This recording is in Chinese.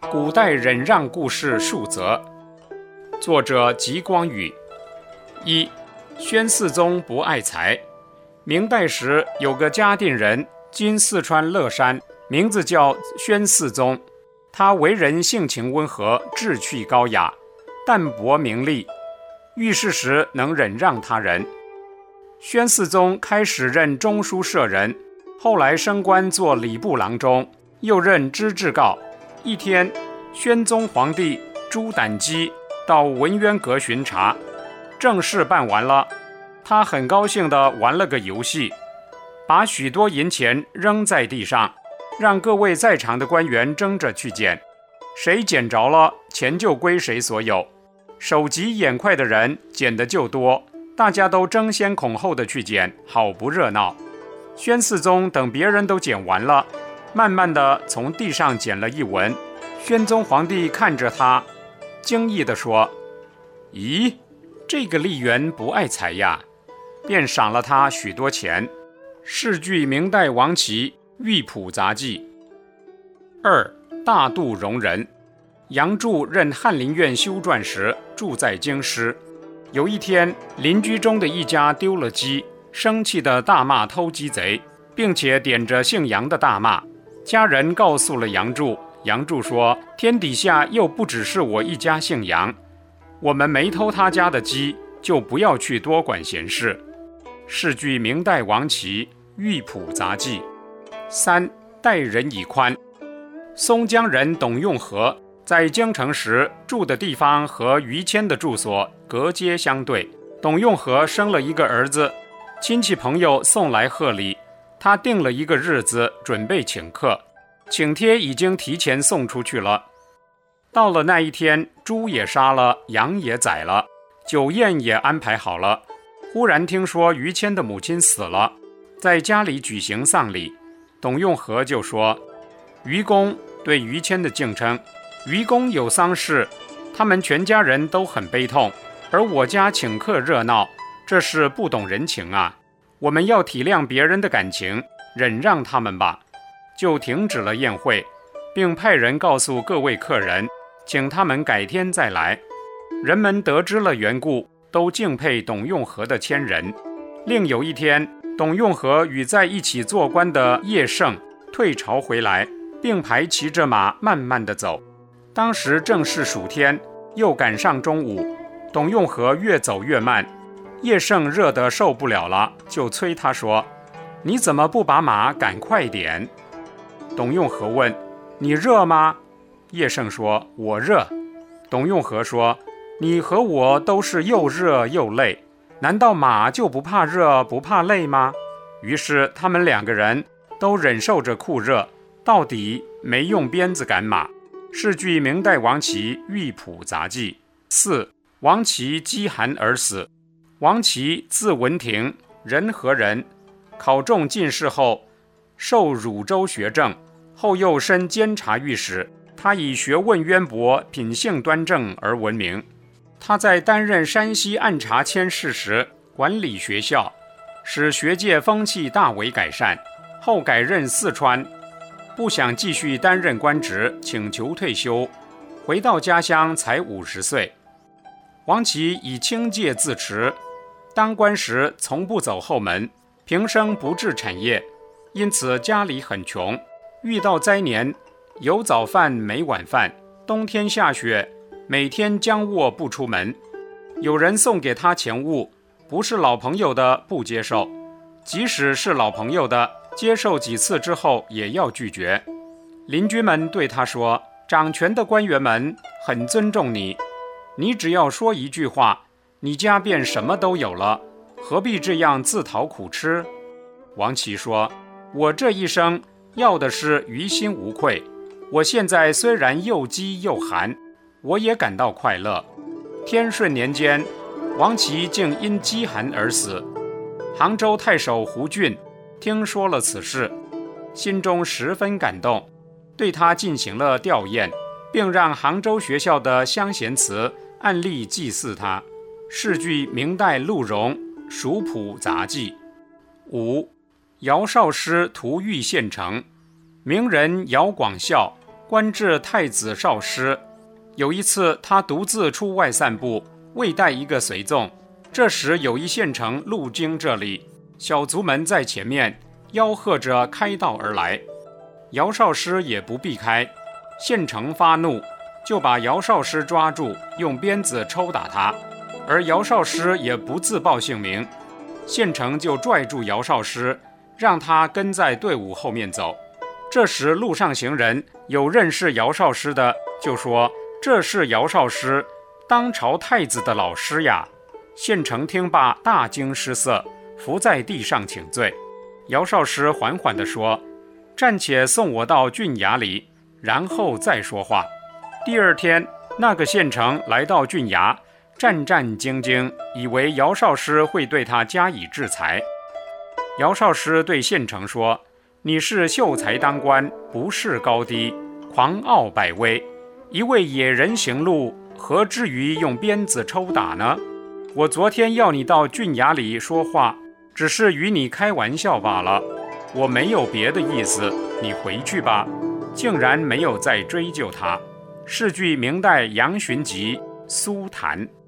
古代忍让故事数则，作者吉光宇。一、宣嗣宗不爱财。明代时有个嘉定人，今四川乐山，名字叫宣嗣宗。他为人性情温和，志趣高雅，淡泊名利，遇事时能忍让他人。宣嗣宗开始任中书舍人，后来升官做礼部郎中，又任知制诰。一天，宣宗皇帝朱胆基到文渊阁巡查，正事办完了，他很高兴地玩了个游戏，把许多银钱扔在地上，让各位在场的官员争着去捡，谁捡着了，钱就归谁所有。手疾眼快的人捡的就多，大家都争先恐后的去捡，好不热闹。宣嗣宗等别人都捡完了，慢慢地从地上捡了一文。宣宗皇帝看着他，惊异地说：“咦，这个吏员不爱财呀！”便赏了他许多钱。是据明代王琦《玉谱杂记》。二、大度容人。杨柱任翰林院修撰时，住在京师。有一天，邻居中的一家丢了鸡，生气地大骂偷鸡贼，并且点着姓杨的大骂。家人告诉了杨柱，杨柱说：“天底下又不只是我一家姓杨，我们没偷他家的鸡，就不要去多管闲事。”是据明代王琦《玉谱杂记》。三、待人以宽。松江人董用和在京城时住的地方和于谦的住所隔街相对。董用和生了一个儿子，亲戚朋友送来贺礼，他定了一个日子准备请客，请帖已经提前送出去了。到了那一天，猪也杀了，羊也宰了，酒宴也安排好了。忽然听说于谦的母亲死了，在家里举行丧礼。董用和就说：“于公”对于谦的敬称，于公有丧事，他们全家人都很悲痛，而我家请客热闹，这是不懂人情啊！我们要体谅别人的感情，忍让他们吧。”就停止了宴会，并派人告诉各位客人，请他们改天再来。人们得知了缘故，都敬佩董用和的谦仁。另有一天，董用和与在一起做官的叶盛退朝回来，并排骑着马慢慢地走。当时正是暑天，又赶上中午，董用和越走越慢。叶盛热得受不了了，就催他说：“你怎么不把马赶快点？”董用和问：“你热吗？”叶盛说：“我热。”董用和说：“你和我都是又热又累，难道马就不怕热不怕累吗？”于是他们两个人都忍受着酷热，到底没用鞭子赶马。是据明代王琦《玉谱杂记》。四、王琦饥寒而死。王琦字文庭，仁和人，考中进士后，授汝州学政，后又升监察御史。他以学问渊博、品性端正而闻名。他在担任山西按察佥事时，管理学校，使学界风气大为改善。后改任四川，不想继续担任官职，请求退休。回到家乡才50岁。王琦以清介自持，当官时从不走后门，平生不置产业，因此家里很穷。遇到灾年，有早饭没晚饭，冬天下雪，每天将卧不出门。有人送给他钱物，不是老朋友的不接受，即使是老朋友的，接受几次之后也要拒绝。邻居们对他说：“掌权的官员们很尊重你，你只要说一句话，你家便什么都有了，何必这样自讨苦吃？”王琦说：“我这一生要的是于心无愧，我现在虽然又饥又寒，我也感到快乐。”天顺年间，王琦竟因饥寒而死。杭州太守胡俊听说了此事，心中十分感动，对他进行了吊唁，并让杭州学校的乡贤祠按例祭祀他。是据明代陆荣《蜀谱杂记》。五、姚少师屠玉县城。名人姚广孝官至太子少师。有一次，他独自出外散步，未带一个随从。这时有一县城路经这里，小卒们在前面吆喝着开道而来，姚少师也不避开。县城发怒，就把姚少师抓住，用鞭子抽打他，而姚少师也不自报姓名。县城就拽住姚少师，让他跟在队伍后面走。这时路上行人有认识姚少师的，就说这是姚少师，当朝太子的老师呀。县城听罢大惊失色，伏在地上请罪。姚少师缓缓地说，暂且送我到郡衙里，然后再说话。第二天，那个县城来到郡衙，战战兢兢，以为姚少师会对他加以制裁。姚少师对县城说，你是秀才当官，不识高低，狂傲百威，一位野人行路，何至于用鞭子抽打呢？我昨天要你到郡衙里说话，只是与你开玩笑罢了，我没有别的意思，你回去吧。竟然没有再追究他。是据明代杨循集《苏谈》。